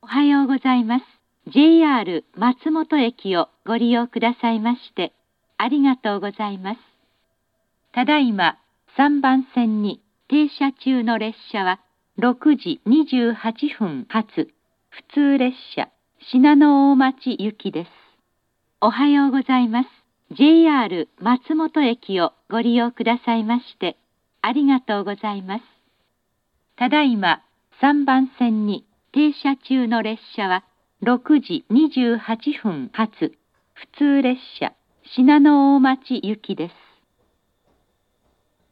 はようございます。JR 松本駅をご利用くださいましてありがとうございます。ただいま3番線に停車中の列車は6時28分発普通列車信濃大町行きです。おはようございます。JR 松本駅をご利用くださいましてありがとうございます。ただいま3番線に停車中の列車は6時28分発普通列車信濃大町行きです。